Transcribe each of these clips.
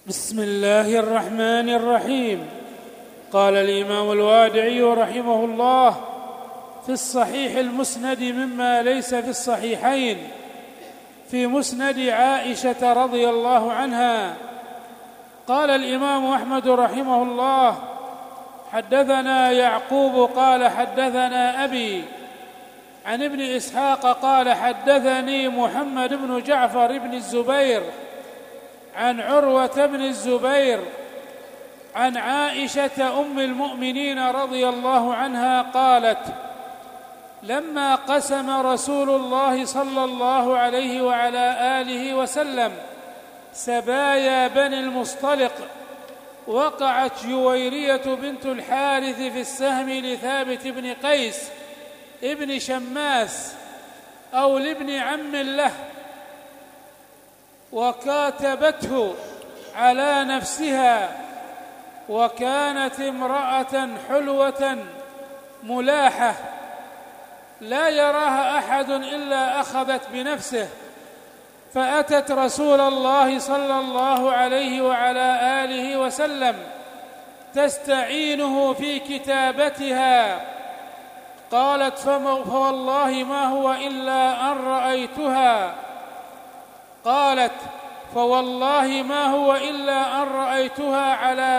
بسم الله الرحمن الرحيم. قال الإمام الوادعي رحمه الله في الصحيح المسند مما ليس في الصحيحين في مسند عائشة رضي الله عنها. قال الإمام أحمد رحمه الله: حدثنا يعقوب قال حدثنا أبي عن ابن إسحاق قال حدثني محمد بن جعفر بن الزبير عن عروة بن الزبير عن عائشة أم المؤمنين رضي الله عنها قالت: لما قسم رسول الله صلى الله عليه وعلى آله وسلم سبايا بني المصطلق وقعت جويرية بنت الحارث في السهم لثابت بن قيس ابن شماس أو لابن عم له، وكاتبته على نفسها، وكانت امرأة حلوة ملاحة لا يراها أحد إلا أخذت بنفسه، فأتت رسول الله صلى الله عليه وعلى آله وسلم تستعينه في كتابتها. قالت: فوالله ما هو إلا أن رأيتها. قالت: فوالله ما هو إلا أن رأيتها على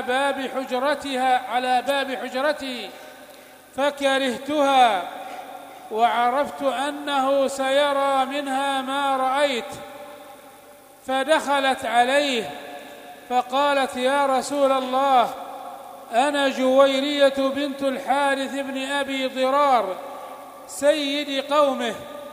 باب حجرتي فكرهتها، وعرفت أنه سيرى منها ما رأيت، فدخلت عليه فقالت: يا رسول الله، أنا جويرية بنت الحارث بن أبي ضرار سيد قومه،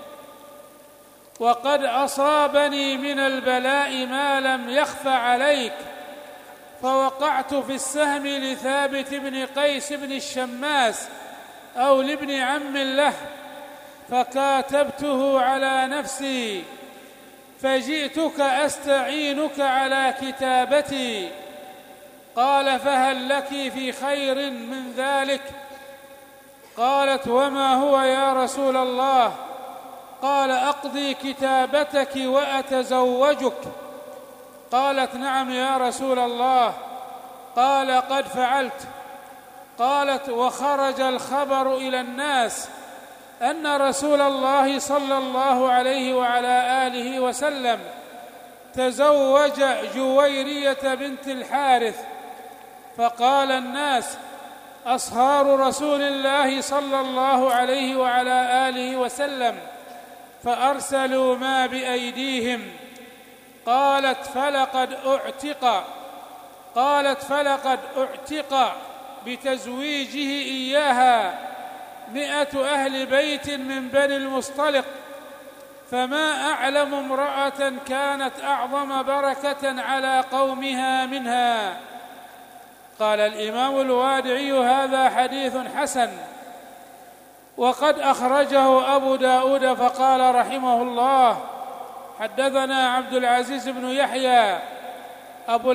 وقد أصابني من البلاء ما لم يخف عليك، فوقعت في السهم لثابت بن قيس بن الشماس أو لابن عم له، فكاتبته على نفسي، فجئتك أستعينك على كتابتي. قال: فهل لك في خير من ذلك؟ قالت: وما هو يا رسول الله؟ قال: أقضي كتابتك وأتزوجك. قالت: نعم يا رسول الله. قال: قد فعلت. قالت: وخرج الخبر إلى الناس أن رسول الله صلى الله عليه وعلى آله وسلم تزوج جويرية بنت الحارث، فقال الناس: أصهار رسول الله صلى الله عليه وعلى آله وسلم، فأرسلوا ما بأيديهم. قالت: فلقد أعتق بتزويجه إياها 100 أهل بيت من بني المصطلق، فما أعلم امرأة كانت أعظم بركة على قومها منها. قال الإمام الوادعي: هذا حديث حسن، وقد أخرجه أبو داود فقال رحمه الله: حدثنا عبد العزيز بن يحيى أبو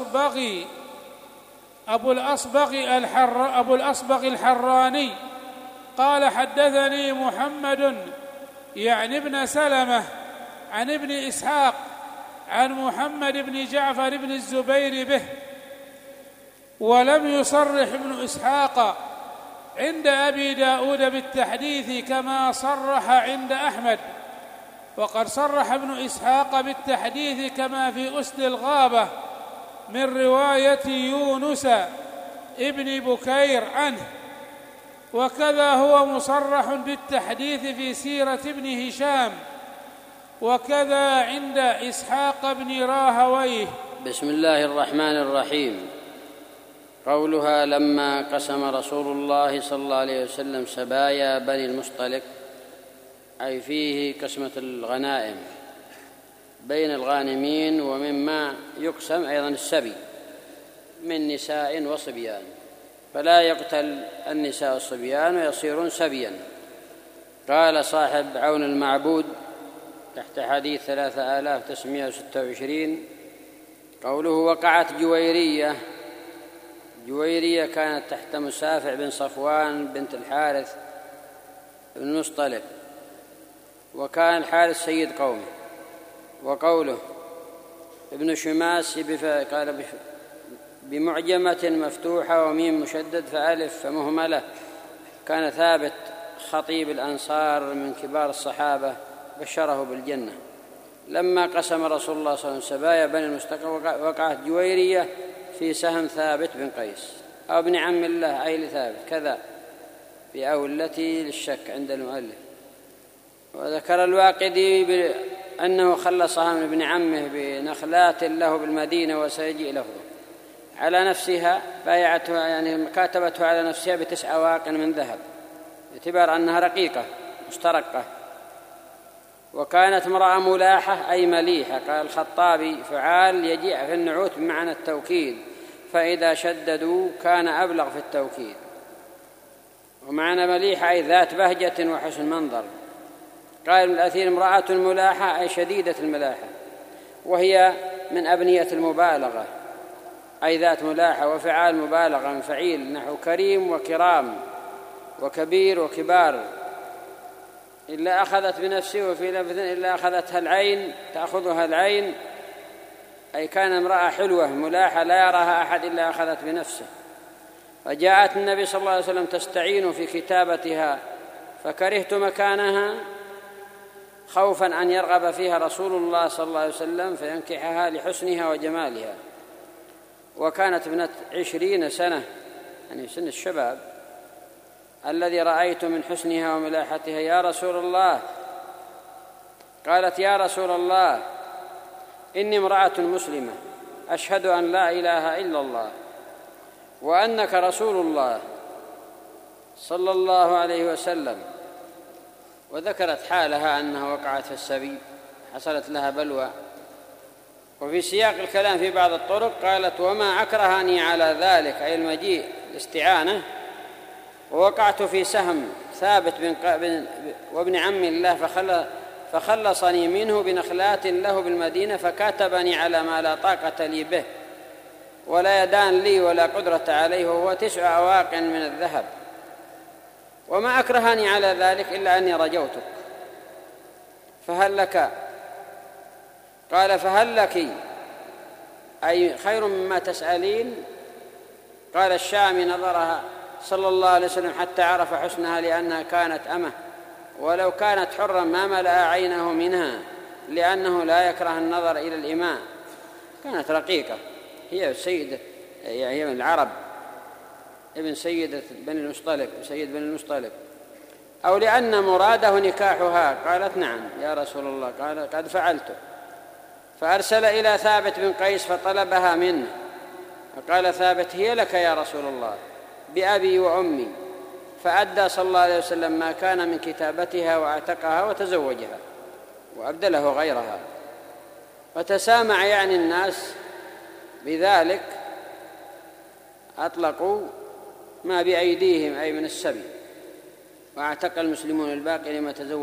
الأصبغ الحراني قال: حدثني محمد يعني ابن سلمة عن ابن إسحاق عن محمد بن جعفر بن الزبير به، ولم يصرح ابن إسحاق عند أبي داود بالتحديث كما صرح عند أحمد، وقد صرح ابن إسحاق بالتحديث كما في أسد الغابة من رواية يونس ابن بكير عنه، وكذا هو مصرح بالتحديث في سيرة ابن هشام، وكذا عند إسحاق بن راهويه. بسم الله الرحمن الرحيم. قولها: لما قسم رسول الله صلى الله عليه وسلم سبايا بني المصطلق، أي فيه قسمة الغنائم بين الغانمين، ومما يقسم أيضا السبي من نساء وصبيان، فلا يقتل النساء والصبيان ويصيرون سبيا. قال صاحب عون المعبود تحت حديث 3926: قوله: وقعت جويرية كانت تحت مسافع بن صفوان بنت الحارث بن المصطلق، وكان الحارث سيد قومه. وقوله: ابن شماس قال بمعجمة مفتوحة وميم مشدد فألف فمهملة. كان ثابت خطيب الأنصار من كبار الصحابة بشره بالجنة. لما قسم رسول الله صلى الله عليه وسلم سبايا بني المستلق وقعت جويرية في سهم ثابت بن قيس أو ابن عم الله أي لثابت كذا بأولتي للشك عند المؤلف. وذكر الواقدي أنه خلصها من ابن عمه بنخلات له بالمدينة وسيجيء لفظه على نفسها بايعتها يعني كاتبتها على نفسها ب9 أواق من ذهب باعتبار أنها رقيقة مسترقة. وكانت امرأة ملاحة أي مليحة. قال الخطابي فعال يجيء في النعوت بمعنى التوكيد فإذا شددوا كان أبلغ في التوكيد. ومعنى مليحة أي ذات بهجة وحسن منظر. قال ابن الأثير امرأة ملاحة أي شديدة الملاحة وهي من أبنية المبالغة أي ذات ملاحة وفعال مبالغة من فعيل نحو كريم وكرام وكبير وكبار. إلا أخذت بنفسه وفي لفظ إلا أخذتها العين تأخذها العين أي كان امرأة حلوة ملاحة لا يراها أحد إلا أخذت بنفسه. فجاءت النبي صلى الله عليه وسلم تستعين في كتابتها فكرهت مكانها خوفا أن يرغب فيها رسول الله صلى الله عليه وسلم فينكحها لحسنها وجمالها. وكانت ابنة 20 سنة يعني سن الشباب الذي رأيت من حسنها وملاحتها يا رسول الله. قالت يا رسول الله إني امرأة مسلمة أشهد أن لا إله إلا الله وأنك رسول الله صلى الله عليه وسلم. وذكرت حالها أنها وقعت في السبي حصلت لها بلوى. وفي سياق الكلام في بعض الطرق قالت وما أكرهني على ذلك أي المجيء الاستعانة ووقعت في سهم ثابت وابن عم الله فخلصني منه بنخلات له بالمدينة فكاتبني على ما لا طاقة لي به ولا يدان لي ولا قدرة عليه وهو 9 أواق من الذهب. وما أكرهني على ذلك إلا أني رجوتك فهل لك. قال فهل لك أي خير مما تسألين. قال الشامي نظرها صلى الله عليه وسلم حتى عرف حسنها لأنها كانت أمه ولو كانت حرا ما ملأ عينه منها لأنه لا يكره النظر إلى الإماء. كانت رقيقة هي السيدة هي من العرب ابن سيدة بني المصطلق سيد بني المصطلق أو لأن مراده نكاحها. قالت نعم يا رسول الله. قال قد فعلت. فأرسل إلى ثابت بن قيس فطلبها منه فقال ثابت هي لك يا رسول الله بأبي وأمي. فأدى صلى الله عليه وسلم ما كان من كتابتها وأعتقها وتزوجها وأبدله غيرها. فتسامع يعني الناس بذلك أطلقوا ما بأيديهم أي من السبي. واعتق المسلمون الباقي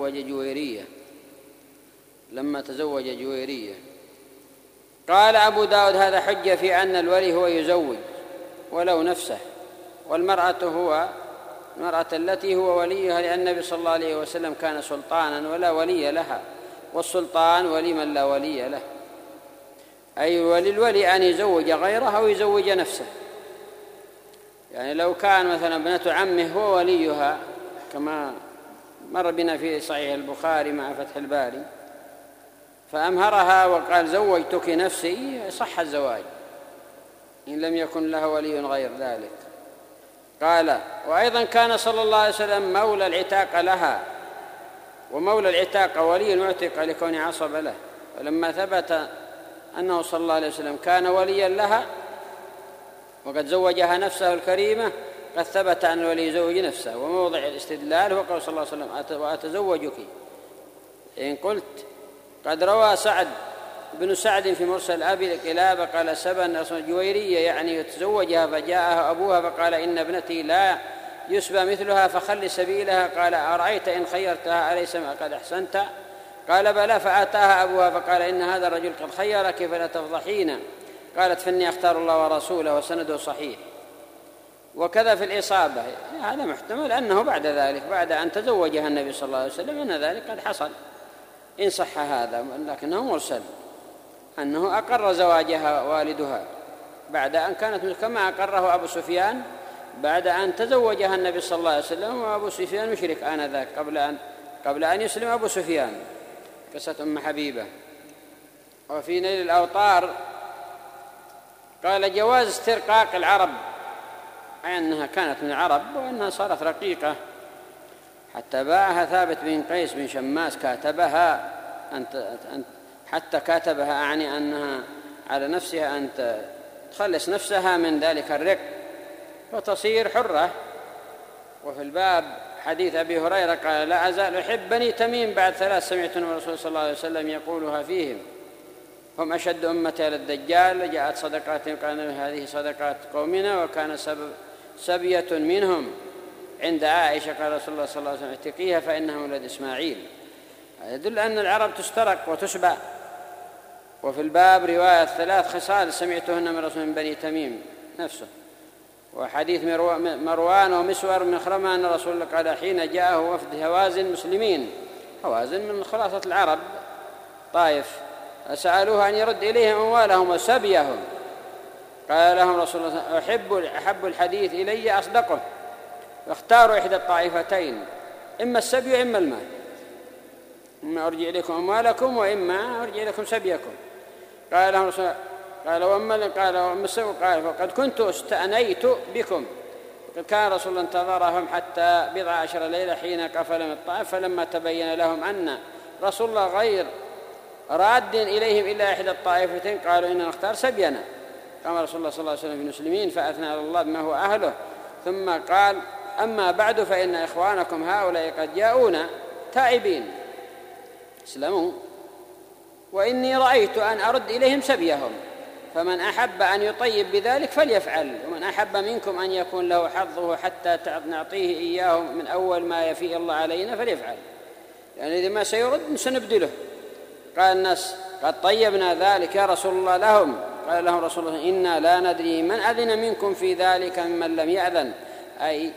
لما تزوج جويرية. قال أبو داود هذا حجة في أن الولي هو يزوج ولو نفسه والمرأة التي هو وليها لأن النبي صلى الله عليه وسلم كان سلطانا ولا ولي لها والسلطان ولي من لا ولي له أي وللولي أن يزوج غيره أو يزوج نفسه. يعني لو كان مثلا ابنة عمه هو وليها كما مر بنا في صحيح البخاري مع فتح الباري فأمهرها وقال زوجتك نفسي صح الزواج إن لم يكن له ولي غير ذلك. قال وأيضا كان صلى الله عليه وسلم مولى العتاق لها ومولى العتاق ولي المعتق لكون عصب له. ولما ثبت أنه صلى الله عليه وسلم كان وليا لها وقد زوجها نفسه الكريمة قد ثبت أن الولي يزوج نفسه. وموضع الاستدلال هو قول صلى الله عليه وسلم وأتزوجك. إن قلت قد روى سعد بن سعد في مرسل أبي الكلاب قال سبا جويرية يعني يتزوجها فجاءها أبوها فقال إن ابنتي لا يسبى مثلها فخل سبيلها. قال أرأيت إن خيرتها أليس ما قد أحسنت. قال بلى. فأتاها أبوها فقال إن هذا الرجل قد خيرك فلا تفضحين. قالت فإني أختار الله ورسوله وسنده صحيح. وكذا في الإصابة هذا محتمل أنه بعد ذلك بعد أن تزوجها النبي صلى الله عليه وسلم أن ذلك قد حصل إن صح هذا لكنه مرسل. أنه أقر زواجها والدها بعد أن كانت كما أقره أبو سفيان بعد أن تزوجها النبي صلى الله عليه وسلم، وأبو سفيان مشرك آنذاك قبل أن يسلم أبو سفيان. قصة أم حبيبة. وفي نيل الأوطار قال جواز استرقاق العرب، أي أنها كانت من العرب وأنها صارت رقيقة حتى باعها ثابت بن قيس بن شماس، كاتبها حتى كاتبها، أعني أنها على نفسها أن تخلص نفسها من ذلك الرق وتصير حرة. وفي الباب حديث أبي هريرة قال لا أزال أحب بني تميم بعد 3 سمعت الرسول صلى الله عليه وسلم يقولها فيهم، هم أشد أمتي على الدجال، جاءت صدقاتهم قال هذه صدقات قومنا، وكان سبية منهم عند عائشة قال رسول الله صلى الله عليه وسلم اتقيها فإنها ولد إسماعيل. يدل أن العرب تسترق وتسبى. وفي الباب رواية 3 خصال سمعتهن من رسول بني تميم نفسه. وحديث مروان ومسور من خرمة أن رسول الله قال حين جاءه وفد هوازن مسلمين، هوازن من خلاصة العرب طائف، سألوه أن يرد إليهم أموالهم وسبيهم، قال لهم رسول الله أحب الحديث إلي أصدقه، واختاروا إحدى الطائفتين، إما السبي وإما المال، إما أرجع إليكم أموالكم وإما أرجع إليكم سبيكم. قال لهم رسول الله قال وأما السبي قال فقد كنت استأنيت بكم. وقد كان رسول الله انتظرهم حتى 12 ليلة حين قفل من الطائف، فلما تبين لهم أن رسول الله غير راد إليهم إلا إحدى الطائفتين قالوا إننا نختار سبينا. قام رسول الله صلى الله عليه وسلم في المسلمين فأثنى على الله بما هو أهله، ثم قال أما بعد فإن إخوانكم هؤلاء قد جاءونا تائبين اسلموا، وإني رأيت أن أرد إليهم سبيهم، فمن أحب أن يطيب بذلك فليفعل، ومن أحب منكم أن يكون له حظه حتى نعطيه إياه من أول ما يفيء الله علينا فليفعل، يعني إذا ما سيرد سنبدله. قال الناس قد طيبنا ذلك يا رسول الله لهم. قال لهم رسول الله إنا لا ندري من أذن منكم في ذلك ممن لم يأذن، أي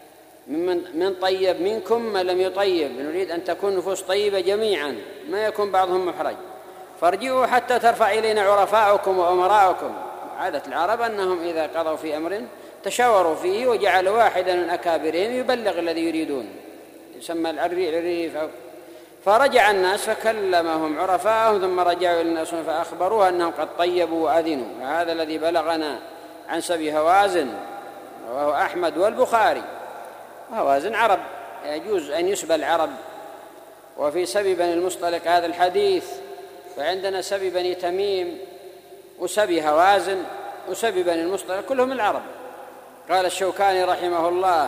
من طيب منكم من لم يطيب، نريد أن تكون نفوس طيبة جميعا ما يكون بعضهم محرج، فارجعوا حتى ترفع إلينا عرفاؤكم وأمراؤكم. عادة العرب أنهم إذا قضوا في أمر تشاوروا فيه وجعلوا واحدا من أكابرهم يبلغ الذي يريدون، يسمى العريف. فرجع الناس فكلمهم عرفاءهم ثم رجعوا إلى الناس فأخبروها أنهم قد طيبوا وأذنوا. وهذا الذي بلغنا عن سبي هوازن وهو أحمد والبخاري. هوازن عرب يجوز أن يسبى العرب. وفي سبي بني المصطلق هذا الحديث، فعندنا سبي بني تميم وسبي هوازن وسبي بني المصطلق كلهم العرب. قال الشوكاني رحمه الله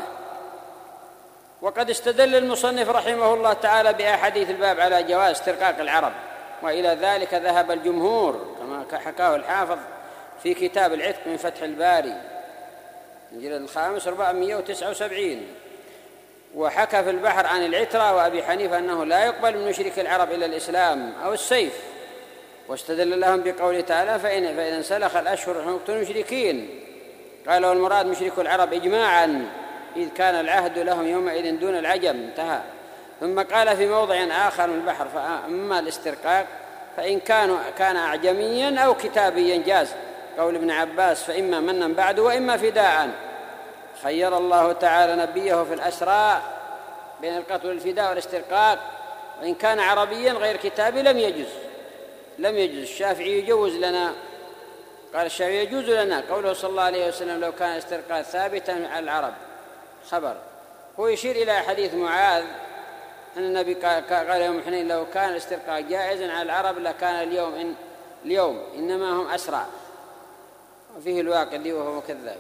وقد استدل المصنف رحمه الله تعالى بأحاديث الباب على جواز استرقاق العرب، وإلى ذلك ذهب الجمهور كما حكاه الحافظ في كتاب العتق من فتح الباري الجلد الخامس 479. وحكى في البحر عن العترة وأبي حنيفة أنه لا يقبل من مشرك العرب إلا الإسلام أو السيف، واستدل لهم بقوله تعالى فإذا انسلخ الأشهر فاقتلوا المشركين. قال والمراد مشرك العرب إجماعا إذ كان العهد لهم يومئذ دون العجم، انتهى. ثم قال في موضع آخر من البحر فأما الاسترقاق فإن كان أعجميا أو كتابيا جاز، قول ابن عباس فإما منا بعد وإما فداء. خير الله تعالى نبيه في الأسراء بين القتل والفداء والاسترقاق، وإن كان عربيا غير كتابي لم يجوز. الشافعي يجوز لنا، قال الشافعي يجوز لنا قوله صلى الله عليه وسلم لو كان الاسترقاق ثابتا على العرب خبر. هو يشير إلى حديث معاذ أن النبي قال يوم حنين لو كان الاسترقاق جائزا على العرب لكان اليوم إنما هم أسرع، وفيه الواقدي وهو كذاب.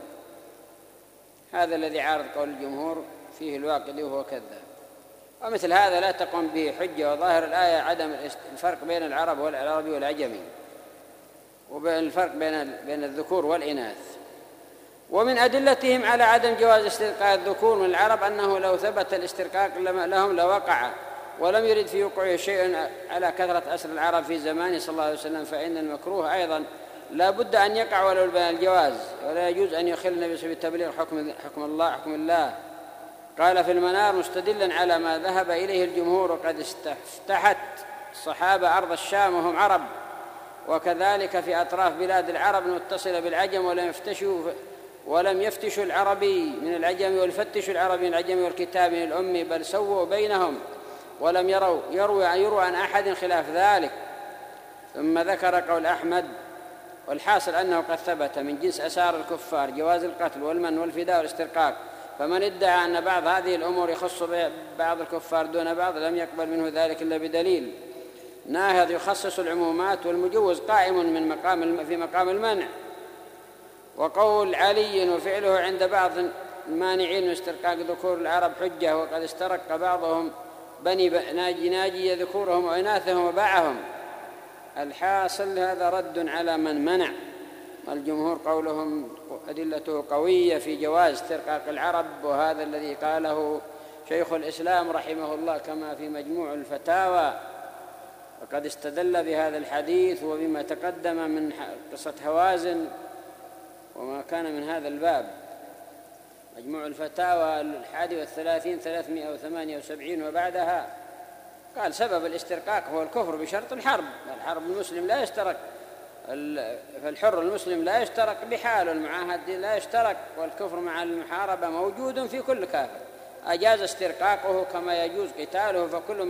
هذا الذي عارض قول الجمهور، فيه الواقدي وهو كذاب. ومثل هذا لا تقوم به حجة، وظاهر الآية عدم الفرق بين العرب والعربي والعجمي، وبين الفرق بين الذكور والإناث. ومن أدلتهم على عدم جواز استرقاق الذكور من العرب أنه لو ثبت الاسترقاق لهم لوقع، ولم يرد في وقوعه شيء على كثرة أسر العرب في زمانه صلى الله عليه وسلم، فإن المكروه أيضا لا بد أن يقع ولو بين الجواز، ولا يجوز أن يخل النبي في التبليغ حكم الله. قال في المنار مستدلا على ما ذهب إليه الجمهور وقد استفتحت الصحابة أرض الشام وهم عرب، وكذلك في أطراف بلاد العرب المتصلة بالعجم ولم يفتشوا العربي من العجم والفتشوا العربي من العجم والكتاب من الأمي، بل سووا بينهم ولم يروى عن أحد خلاف ذلك. ثم ذكر قول أحمد: والحاصل أنه قد ثبت من جنس أسار الكفار جواز القتل والمن والفداء والاسترقاق، فمن ادعى أن بعض هذه الأمور يخص بعض الكفار دون بعض لم يقبل منه ذلك إلا بدليل. ناهض يخصص العمومات، والمجوز قائم في مقام المنع. وقول علي وفعله عند بعض المانعين من استرقاق ذكور العرب حجة، وقد استرق بعضهم بني ناجي ذكورهم وإناثهم وباعهم. الحاصل هذا رد على من منع، والجمهور قولهم أدلته قوية في جواز استرقاق العرب، وهذا الذي قاله شيخ الإسلام رحمه الله كما في مجموع الفتاوى، وقد استدل بهذا الحديث وبما تقدم من قصة هوازن وما كان من هذا الباب. مجموع الفتاوى 31 378 وبعدها قال: سبب الاسترقاق هو الكفر بشرط الحرب. المسلم لا يشترك، فالحر المسلم لا يشترك بحال، والمعاهد لا يشترك، والكفر مع المحاربة موجود في كل كافر. أجاز استرقاقه كما يجوز قتاله،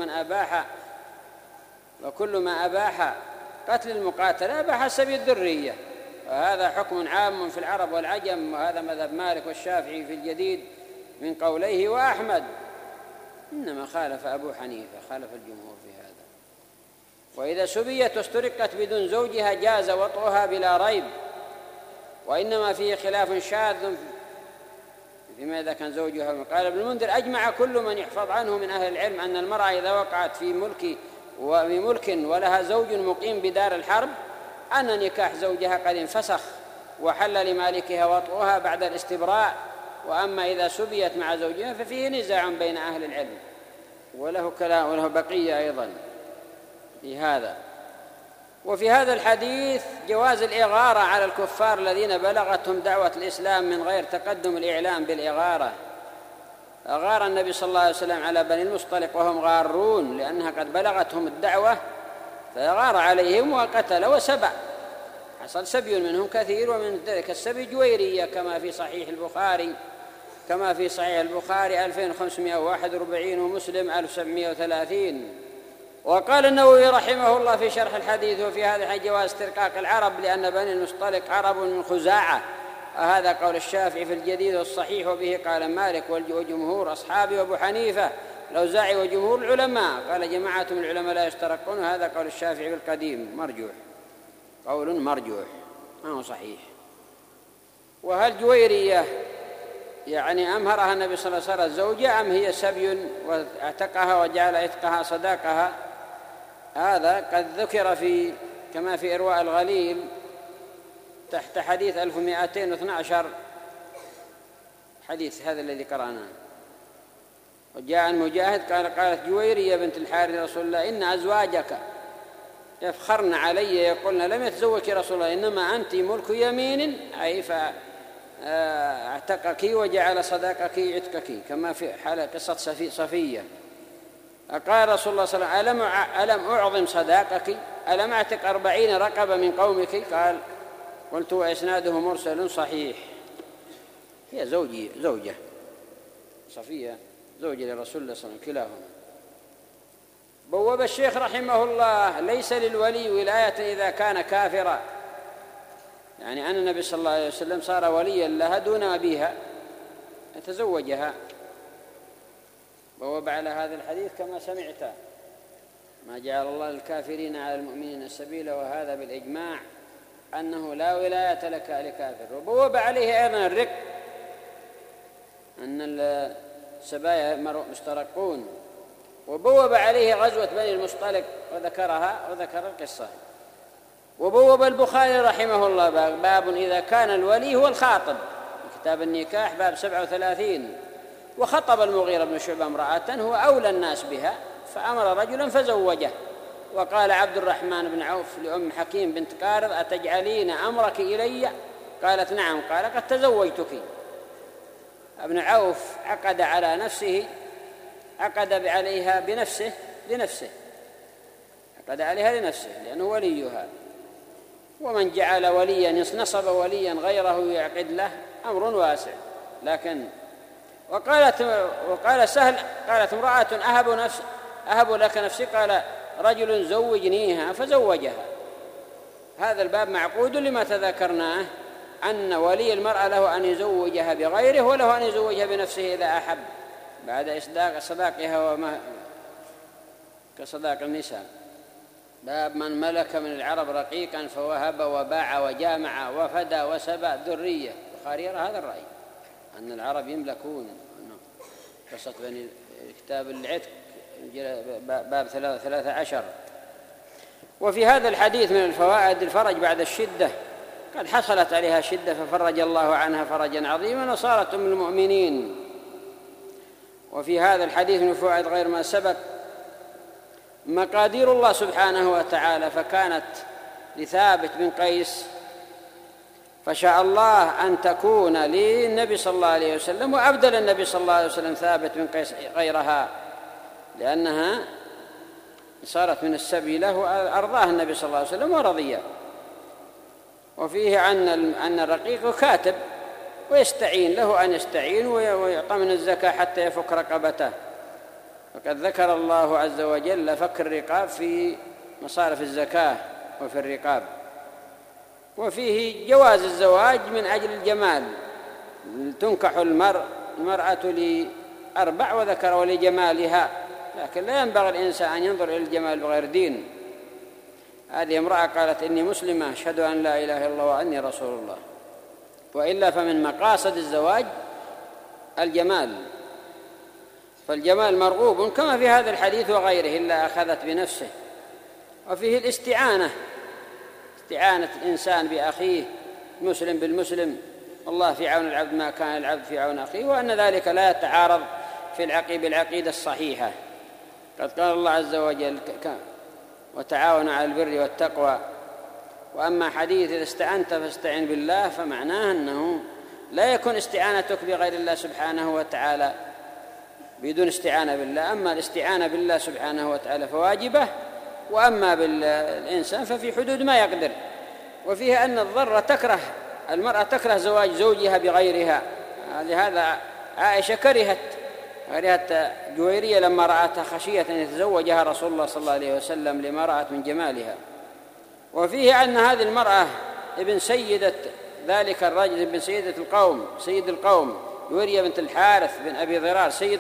وكل ما أباح قتل المقاتل أباح سبي الذرية، وهذا حكم عام في العرب والعجم، وهذا مذهب مالك والشافعي في الجديد من قوليه، وأحمد. إنما خالف أبو حنيفة، خالف الجمهور في هذا. وإذا سبيت واسترقت بدون زوجها جاز وطئها بلا ريب، وإنما فيه خلاف شاذ فيما إذا كان زوجها. قال ابن المنذر: أجمع كل من يحفظ عنه من أهل العلم أن المرأة إذا وقعت في ملك ولها زوج مقيم بدار الحرب أن نكاح زوجها قد انفسخ، وحل لمالكها وطئها بعد الاستبراء. وأما إذا سبيت مع زوجها ففيه نزاع بين أهل العلم، وله كلام وله بقية أيضا في هذا. وفي هذا الحديث جواز الإغارة على الكفار الذين بلغتهم دعوة الإسلام من غير تقدم الإعلام بالإغارة. أغار النبي صلى الله عليه وسلم على بني المصطلق وهم غارون لأنها قد بلغتهم الدعوة، فأغار عليهم وقتل وسبع. حصل سبي منهم كثير، ومن ذلك السبي جويرية كما في صحيح البخاري 2541 ومسلم 1730. وقال النووي رحمه الله في شرح الحديث: وفي هذا جواز استرقاق العرب لأن بني المصطلق عرب من خزاعة. هذا قول الشافعي في الجديد والصحيح، وبه قال مالك وجمهور أصحابه وأبو حنيفة الأوزاعي وجمهور العلماء. قال جماعة من العلماء لا يشترقون، وهذا قول الشافعي في القديم مرجوح، قول مرجوح ما هو صحيح. وهل جويرية يعني أمهرها النبي صلى الله عليه وسلم زوجة، أم هي سبي واعتقها وجعل عتقها صداقها؟ هذا قد ذكر كما في إرواء الغليل تحت حديث 1212 حديث هذا الذي قرأناه. وجاء عن مجاهد قالت جويرية بنت الحارث رسول الله: إن أزواجك يفخرن علي يقولن لم يتزوجك رسول الله، إنما أنت ملك يمين، أي فاعتقك وجعل صداقك عتقك، كما في حالة قصة صفية. قال رسول الله صلى الله عليه وسلم: ألم أعظم صداقك؟ ألم أعتق 40 رقبة من قومك؟ قال: قلت وإسناده مرسل صحيح. هي زوجة صفية زوجة لرسول الله صلى الله عليه وسلم كلاهما. بوب الشيخ رحمه الله: ليس للولي ولاية إذا كان كافرا، يعني أن النبي صلى الله عليه وسلم صار وليا لها دون أبيها يتزوجها. بوب على هذا الحديث كما سمعت: ما جعل الله للكافرين على المؤمنين سبيلا، وهذا بالإجماع أنه لا ولاية لك لكافر. وبوب عليه أيضا الرق، أن السبايا مشتركون. وبوب عليه غزوة بني المصطلق وذكر القصة. وبوب البخاري رحمه الله باب إذا كان الولي هو الخاطب، كتاب النكاح باب 37. وخطب المغيرة بن شعبة امرأة هو أولى الناس بها، فأمر رجلا فزوجه. وقال عبد الرحمن بن عوف لأم حكيم بنت قارض: أتجعلين أمرك إلي؟ قالت: نعم. قال: قد تزوجتك. ابن عوف عقد عليها لنفسه لأنه وليها، ومن جعل وليا نصب وليا غيره يعقد له أمر واسع. لكن وقال سهل قالت امرأة أهب لك نفسي، قال رجل زوجنيها فزوجها. هذا الباب معقود لما تذكرناه أن ولي المرأة له أن يزوجها بغيره وله أن يزوجها بنفسه إذا أحب بعد إصداق صداقها وما كصداق النساء. باب من ملك من العرب رقيقا فوهب وباع وجامع وفدى وسبى ذرية. البخاري يرى هذا الرأي أن العرب يملكون. قصة بني كتاب العتق باب 13. وفي هذا الحديث من الفوائد الفرج بعد الشدة، قد حصلت عليها شدة ففرج الله عنها فرجا عظيما وصارت أم المؤمنين. وفي هذا الحديث من الفوائد غير ما سبق مقادير الله سبحانه وتعالى، فكانت لثابت بن قيس فشاء الله أن تكون للنبي صلى الله عليه وسلم، وأبدل النبي صلى الله عليه وسلم ثابت بن قيس غيرها لأنها صارت من السبي له وأرضاها النبي صلى الله عليه وسلم ورضيه. وفيه أن الرقيق كاتب ويستعين، له أن يستعين ويعطى من الزكاة حتى يفك رقبته. وقد ذكر الله عز وجل فك الرقاب في مصارف الزكاة وفي الرقاب. وفيه جواز الزواج من أجل الجمال، تنكح المرأة لأربع وذكر ولجمالها، لكن لا ينبغي الإنسان أن ينظر إلى الجمال بغير دين. هذه امرأة قالت إني مسلمة أشهد أن لا إله إلا الله وأني رسول الله، وإلا فمن مقاصد الزواج الجمال، فالجمال مرغوب كما في هذا الحديث وغيره إلا أخذت بنفسه. وفيه الاستعانة، استعانة الإنسان بأخيه مسلم بالمسلم، الله في عون العبد ما كان العبد في عون أخيه، وأن ذلك لا يتعارض في بالعقيدة الصحيحة. قد قال الله عز وجل وتعاونوا على البر والتقوى. وأما حديث إذا استعنت فاستعن بالله فمعناه أنه لا يكون استعانتك بغير الله سبحانه وتعالى بدون استعانة بالله. أما الاستعانة بالله سبحانه وتعالى فواجبة، وأما بالإنسان ففي حدود ما يقدر. وفيه أن المرأة تكره زواج زوجها بغيرها. لهذا عائشة كرهت جويرية لما رأتها خشية أن يتزوجها رسول الله صلى الله عليه وسلم لما رأت من جمالها. وفيه أن هذه المرأة ابن سيدة ذلك الرجل، ابن سيدة القوم، سيد القوم، جويرية بنت الحارث بن أبي ضرار، سيد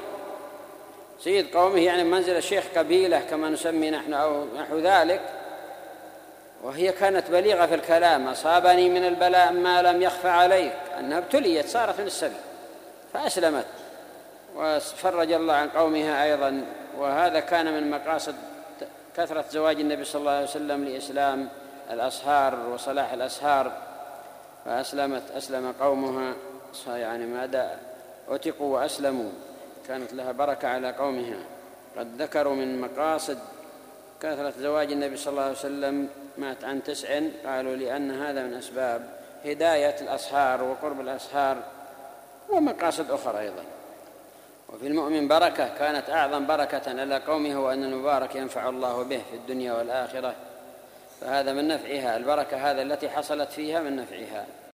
قومه يعني منزل الشيخ قبيلة كما نسمي نحن أو نحو ذلك. وهي كانت بليغة في الكلام، أصابني من البلاء ما لم يخفى عليك، أنها ابتليت صارت من السبي فأسلمت وفرج الله عن قومها أيضا. وهذا كان من مقاصد كثرة زواج النبي صلى الله عليه وسلم لإسلام الأصهار وصلاح الأسهار، أسلم قومها يعني ماذا عتقوا وأسلموا، كانت لها بركة على قومها. قد ذكروا من مقاصد كثرة زواج النبي صلى الله عليه وسلم مات عن 9، قالوا لأن هذا من أسباب هداية الأصهار وقرب الأصهار، ومقاصد أخرى أيضا. وفي المؤمن بركة كانت أعظم بركة على قومه، وأن المبارك ينفع الله به في الدنيا والآخرة، فهذا من نفعها البركة، هذا التي حصلت فيها من نفعها.